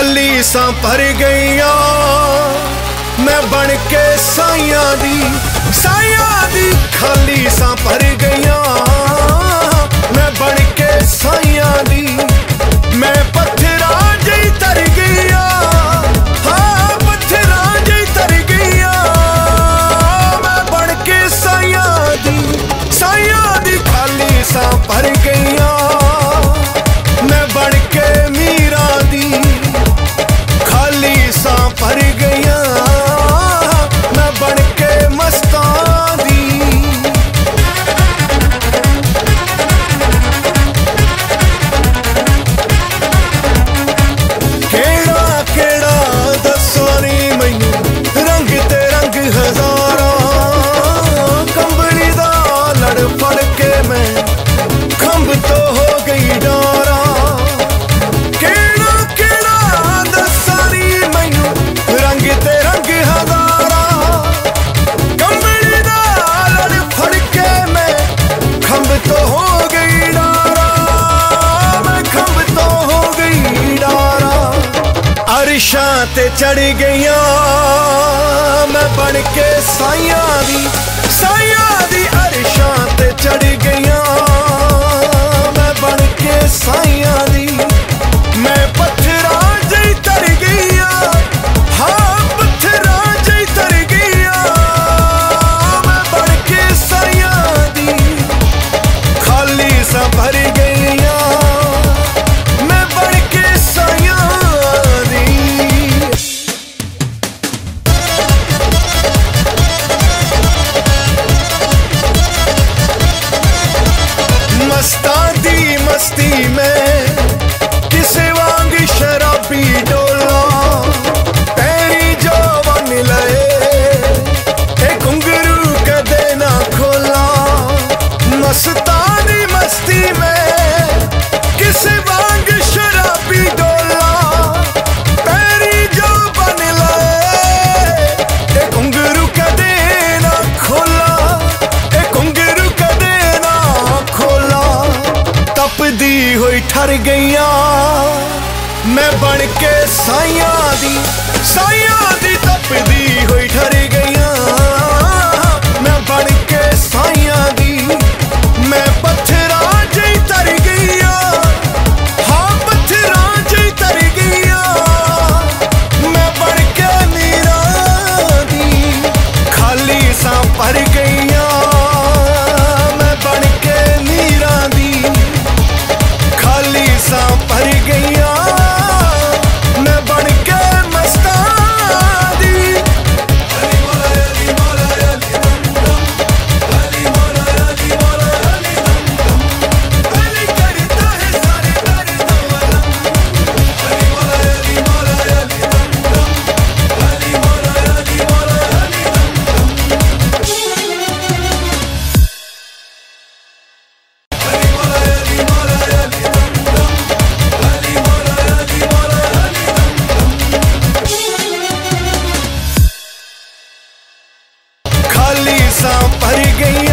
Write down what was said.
खाली सा भर गईया मैं बन के साइया दी खाली सा भर गईया मैं बन के साइया दी मैं पत्थरा जई तर गईया हाँ पत्थरा जई तर गईया मैं बन के साइया दी खाली सा भर गईया मैं बन के मीरा दी खाली सा भर गईया मैं बन के मस्तां दी केड़ा केड़ा दसो नी मैनू रंग ते रंग हजारा कंबली दा लड़ फड़ के मैं खंब तो हो गई डारा केड़ा केड़ा दसा नी मैनू रंग ते रंग हजारा कंबली दा लड़ फड़ के मैं खंब तो हो गई डारा मैं खंब तो हो गई डारा अरशां ते चढ़ गईया मैं बन के साइया दी अरशां ते चढ़ गईया मैं बन के साइया दी मैं पत्थरा जई तर गईया हाँ पत्थरा जई तर गईया मैं बन के साइया दी खाली सा भर गईया मैं बन के साइया दी मस्तां दी मस्ती में किसे वांग शराबी डोला तेरी जो बन लए घुंघरू कदे ना खोला मस्तां दी मस्ती में किसे वांग शराबी डोला तेरी जो बन लए घुंघरू कदे ना खोला घुंघरू कदे ना खोला तपदी हुई ठर गईया मैं बन के साइया दी तपदी हुई ठर गईया मैं बन के साइया दी मैं पत्थरा जई तर गईया हाँ पत्थरा जई तर गईया मैं बन के मीरा दी खाली सा भर गईया मैं बन के मीरा दी खाली सा भर गईया मैं बन के मस्तां दी करता है सारे खाली सा भर गई